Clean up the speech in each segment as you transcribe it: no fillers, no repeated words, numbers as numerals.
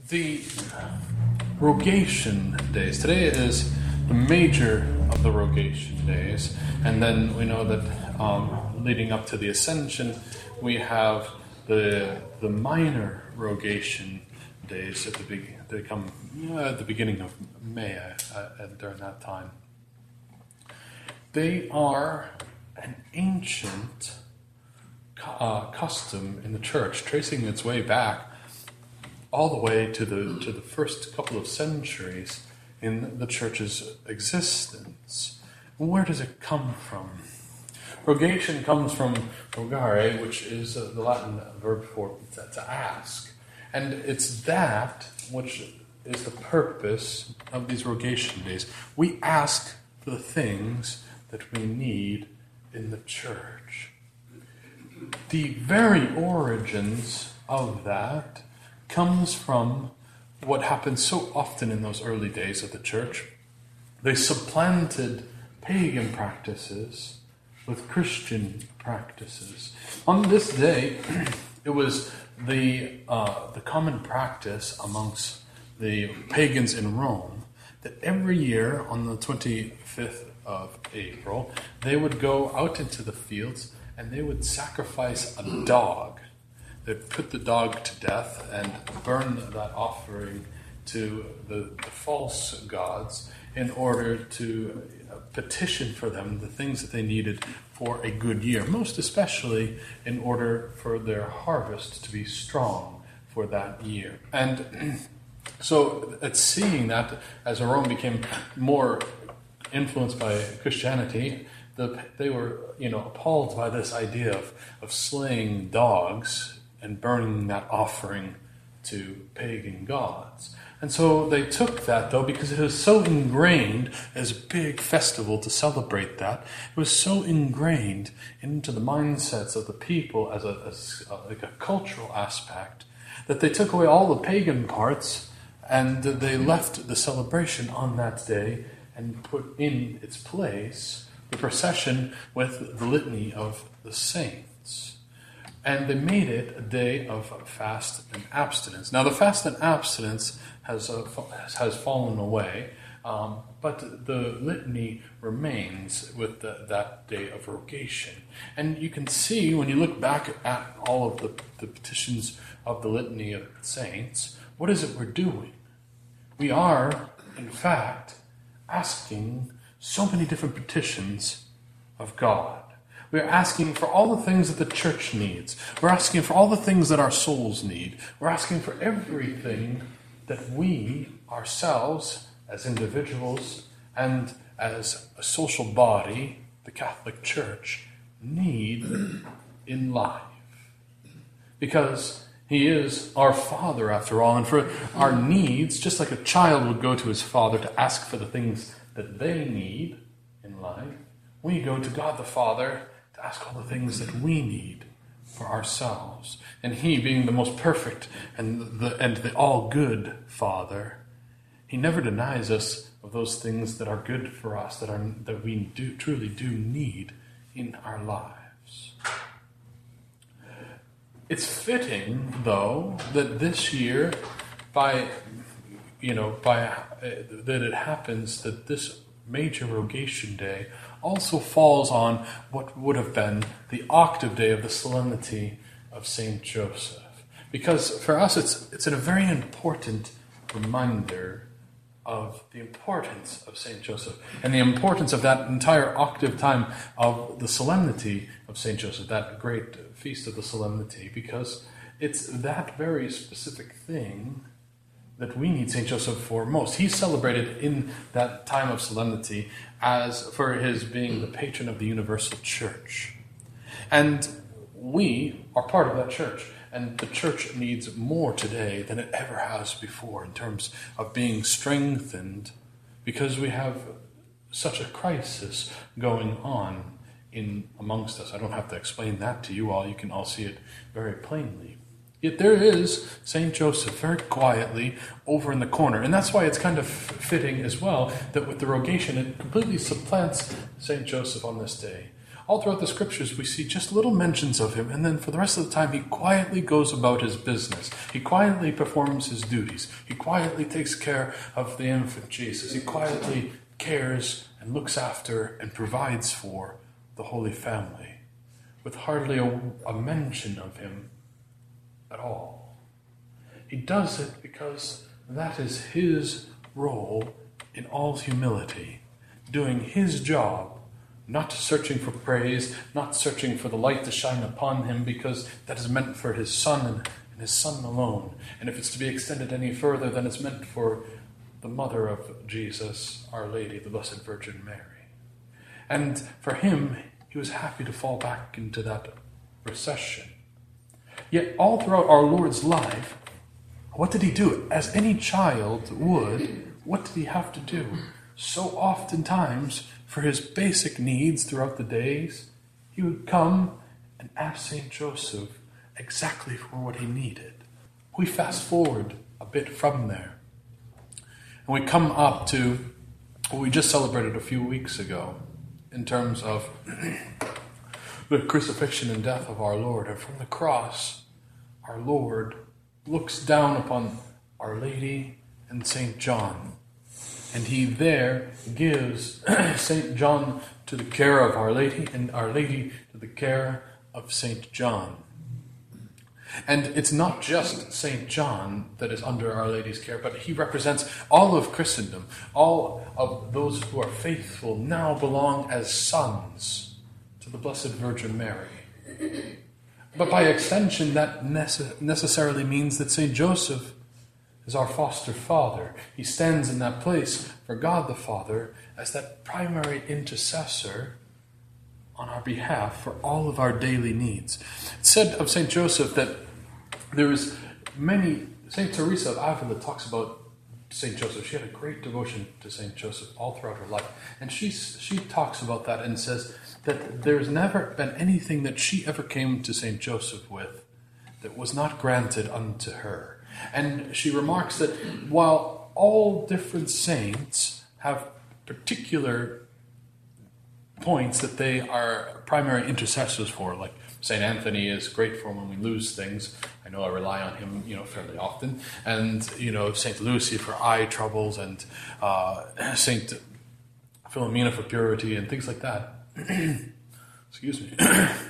The Rogation Days. Today is the major of the Rogation Days, and then we know that leading up to the Ascension, we have the minor Rogation Days they come at the beginning of May during that time. They are an ancient custom in the church, tracing its way back all the way to the first couple of centuries in the church's existence. Where does it come from? Rogation comes from rogare, which is the Latin verb for to ask. And it's that which is the purpose of these Rogation Days. We ask for the things that we need in the church. The very origins of that comes from what happened so often in those early days of the church. They supplanted pagan practices with Christian practices. On this day, it was the common practice amongst the pagans in Rome that every year on the 25th of April, they would go out into the fields and they would sacrifice a dog. They'd put the dog to death and burn that offering to the false gods in order to petition for them the things that they needed for a good year, most especially in order for their harvest to be strong for that year. And so at seeing that, as Rome became more influenced by Christianity, they were appalled by this idea of slaying dogs and burning that offering to pagan gods. And so they took that, though, because it was so ingrained as a big festival to celebrate that. It was so ingrained into the mindsets of the people as like a cultural aspect that they took away all the pagan parts and they left the celebration on that day and put in its place the procession with the litany of the saints. And they made it a day of fast and abstinence. Now, the fast and abstinence has fallen away, but the litany remains with that day of rogation. And you can see, when you look back at all of the petitions of the litany of saints, what is it we're doing? We are, in fact, asking so many different petitions of God. We're asking for all the things that the church needs. We're asking for all the things that our souls need. We're asking for everything that we ourselves, as individuals and as a social body, the Catholic Church, need in life. Because He is our Father, after all, and for our needs, just like a child would go to his father to ask for the things that they need in life, we go to God the Father to ask all the things that we need for ourselves. And He, being the most perfect and the all-good Father, He never denies us of those things that are good for us, that we truly do need in our lives. It's fitting, though, that this year, that it happens that this major Rogation Day also falls on what would have been the octave day of the Solemnity of Saint Joseph. Because for us, it's a very important reminder of the importance of Saint Joseph and the importance of that entire octave time of the Solemnity of Saint Joseph, that great feast of the Solemnity, because it's that very specific thing that we need St. Joseph for most. He's celebrated in that time of solemnity as for his being the patron of the universal church. And we are part of that church. And the church needs more today than it ever has before in terms of being strengthened, because we have such a crisis going on in amongst us. I don't have to explain that to you all. You can all see it very plainly. Yet there is St. Joseph very quietly over in the corner. And that's why it's kind of fitting as well that with the Rogation, it completely supplants St. Joseph on this day. All throughout the scriptures, we see just little mentions of him, and then for the rest of the time, he quietly goes about his business. He quietly performs his duties. He quietly takes care of the infant Jesus. He quietly cares and looks after and provides for the Holy Family, with hardly a mention of him at all. He does it because that is his role in all humility, doing his job, not searching for praise, not searching for the light to shine upon him, because that is meant for his Son and his Son alone. And if it's to be extended any further, then it's meant for the mother of Jesus, Our Lady, the Blessed Virgin Mary. And for him, he was happy to fall back into that procession. Yet all throughout our Lord's life, what did he do? As any child would, what did he have to do? So oftentimes, for his basic needs throughout the days, he would come and ask St. Joseph exactly for what he needed. We fast forward a bit from there, and we come up to what we just celebrated a few weeks ago in terms of the crucifixion and death of our Lord. And from the cross, our Lord looks down upon Our Lady and St. John. And he there gives St. John to the care of Our Lady, and Our Lady to the care of St. John. And it's not just St. John that is under Our Lady's care, but he represents all of Christendom. All of those who are faithful now belong as sons to the Blessed Virgin Mary. But by extension, that necessarily means that St. Joseph is our foster father. He stands in that place for God the Father as that primary intercessor on our behalf for all of our daily needs. It's said of St. Joseph that there is many... St. Teresa of Avila talks about St. Joseph. She had a great devotion to St. Joseph all throughout her life. And she talks about that and says that there's never been anything that she ever came to St. Joseph with that was not granted unto her. And she remarks that while all different saints have particular points that they are primary intercessors for, like St. Anthony is great for when we lose things. I know I rely on him, fairly often. And, St. Lucy for eye troubles, and St. Philomena for purity and things like that. Excuse me.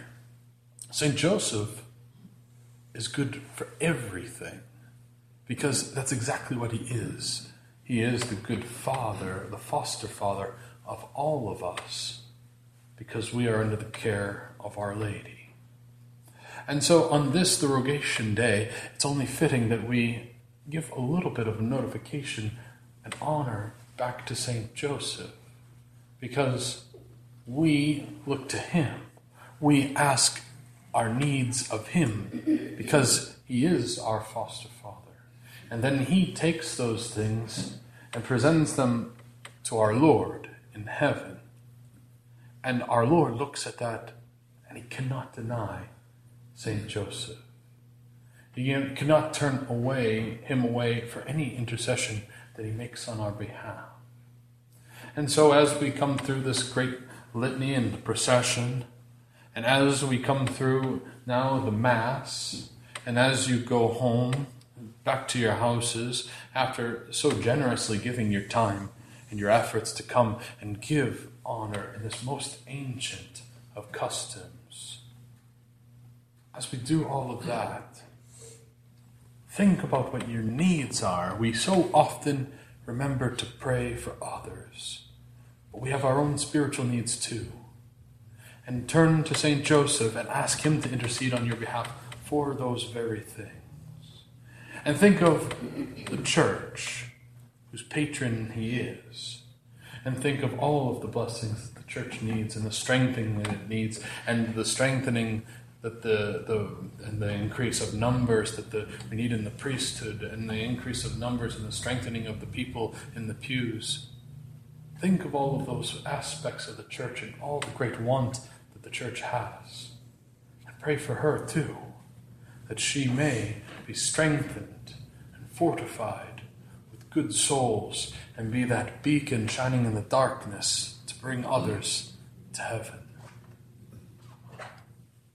St. Joseph is good for everything, because that's exactly what he is. He is the good father, the foster father of all of us, because we are under the care of Our Lady. And so on this, the Rogation Day, it's only fitting that we give a little bit of notification and honor back to St. Joseph, because we look to him. We ask our needs of him, because he is our foster father. And then he takes those things and presents them to our Lord in heaven. And our Lord looks at that, and he cannot deny St. Joseph. He cannot turn him away for any intercession that he makes on our behalf. And so as we come through this great litany and the procession, and as we come through now the Mass, and as you go home, back to your houses, after so generously giving your time and your efforts to come and give honor in this most ancient of customs, as we do all of that, think about what your needs are. We so often remember to pray for others, but we have our own spiritual needs too. And turn to St. Joseph and ask him to intercede on your behalf for those very things. And think of the Church, whose patron he is. And think of all of the blessings that the Church needs, and the strengthening that it needs, and the strengthening that and the increase of numbers that we need in the priesthood, and the increase of numbers and the strengthening of the people in the pews. Think of all of those aspects of the Church and all the great want that the Church has. And pray for her too, that she may be strengthened and fortified with good souls, and be that beacon shining in the darkness to bring others to heaven.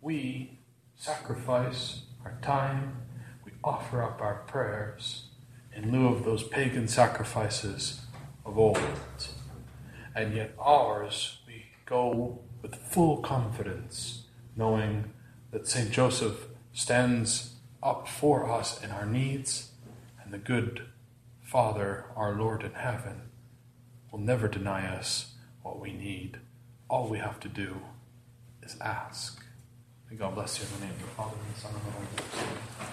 we sacrifice our time, we offer up our prayers in lieu of those pagan sacrifices of old. And yet ours, we go with full confidence, knowing that St. Joseph stands up for us in our needs, and the good Father, our Lord in heaven, will never deny us what we need. All we have to do is ask. May God bless you in the name of the Father, and the Son, and the Holy Spirit.